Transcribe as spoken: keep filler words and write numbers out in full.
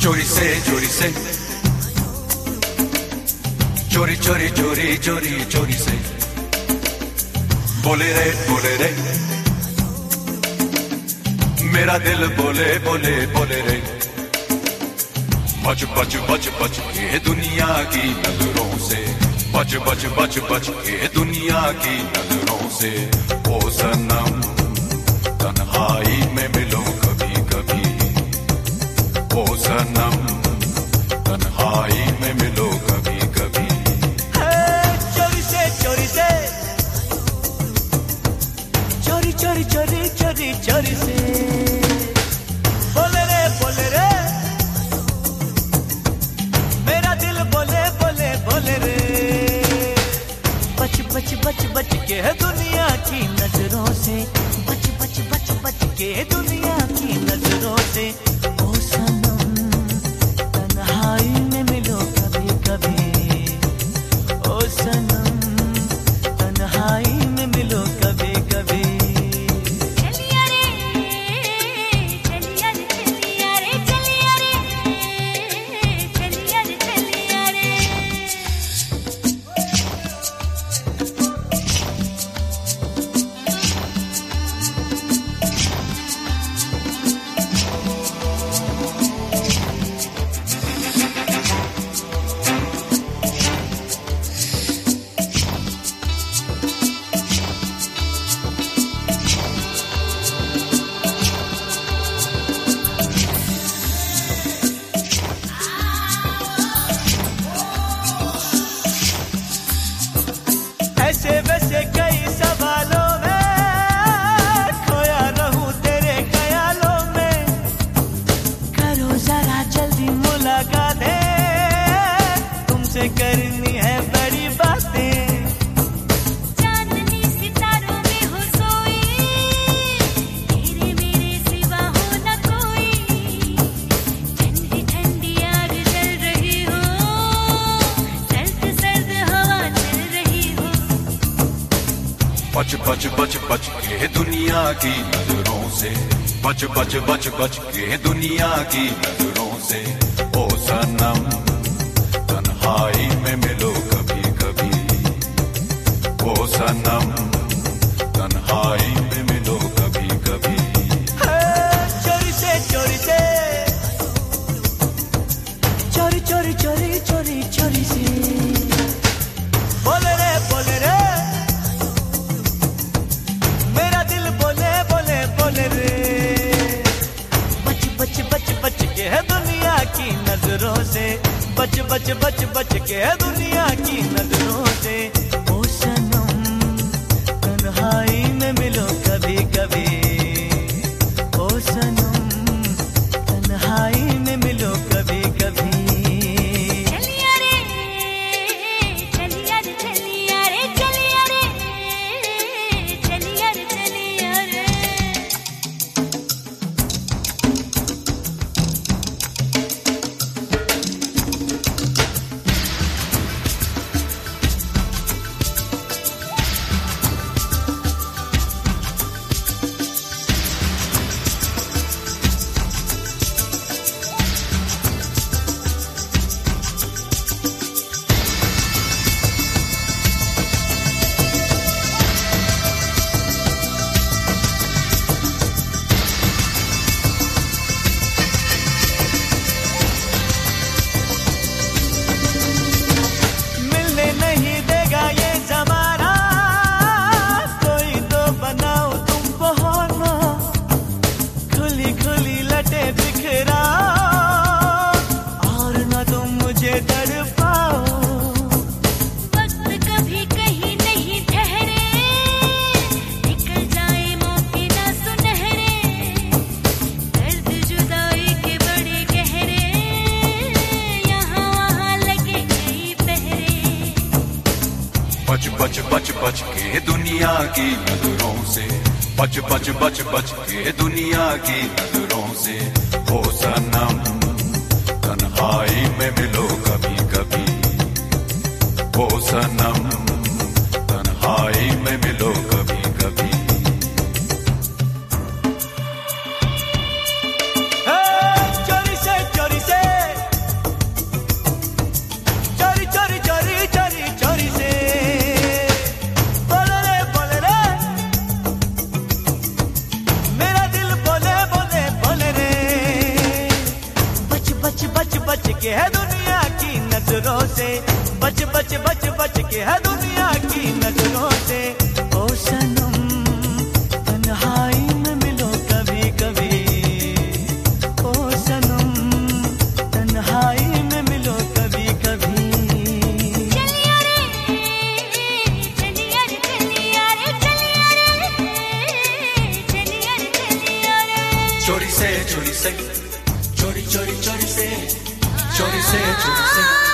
चोरी से चोरी से चोरी चोरी चोरी चोरी चोरी से बोले रे बोले रे मेरा दिल बोले बोले बोले रे बच बच बच बच ये दुनिया की नजरों से बच बच बच बच ये दुनिया की नजरों से ओ सनम तन्हाई में मिलो कभी कभी ओ सनम तन्हाई में मिलो कभी कभी चोरी से चोरी से चोरी चोरी चोरी चोरी चोरी से बोले रे बोले रे मेरा दिल बोले बोले बोले रे बच बच बच बच के दुनिया की नजरों से बच बच बच बच के दुनिया की नजरों से ओ सनम तन्हाई में मिलो कभी कभी ओ सनम तन्हाई में मिलो कभी कभी चलिया रे चलिया रे चलिया रे चलिया रे चलिया रे चलिया रे ऐसे वैसे कई सवालों में खोया रहूं तेरे ख्यालों में करो जरा जल्दी मुलाकात है तुमसे करनी है बड़ी बातें चांदनी सितारों में हो सोई तेरे मेरे सिवा हो न कोई ठंडी ठंडी आग जल रही हो सर्द सर्द हवा चल रही हो बच बच बच बच के दुनिया की नजरों से बच बच बच बच के दुनिया की नजरों से ओ सनम तन्हाई में मिलो कभी कभी ओ सनम तन्हाई में मिलो कभी कभी चोरी से चोरी से चोरी चोरी चोरी चोरी चोरी से बोले रे बोले रे मेरा दिल बोले बोले बोले रे बच बच बच बच के है दुनिया की नजरों से बच बच बच बच के है दुनिया की नजरों से ओ सनम तन्हाई में मिलो कभी कभी ओ सनम तन्हाई में मिलो कभी कभी चलिया रे चलिया रे चलिया रे चलिया रे चलिया रे चलिया रे मिलने नहीं देगा ये जमाना कोई तो बनाओ तुम बहाना खुली खुली लटे बिखरा और न तुम मुझे तड़पाओ वक्त कभी कहीं नहीं ठहरे निकल जाए मौके ना सुनहरे दर्द जुदाई के बड़े गहरे यहाँ वहाँ लगे कई पहरे बच बच बच बच के दुनिया की नजरों से बच बच बच बच के दुनिया की नजरों से ओ सनम तन्हाई में मिलो कभी कभी ओ सनम तन्हाई में मिलो कभी कभी चोरी से चोरी से के है दुनिया की नजरों से, बच बच बच बच के है दुनिया की नजरों से। ओ सनम तन्हाई में मिलो कभी कभी, ओ सनम तन्हाई में मिलो कभी कभी। चलिया रे चलिया रे चलिया रे चलिया रे चलिया रे चलिया रे। चोरी से चोरी से चोरी चोरी चोरी से चोरी से चोरी से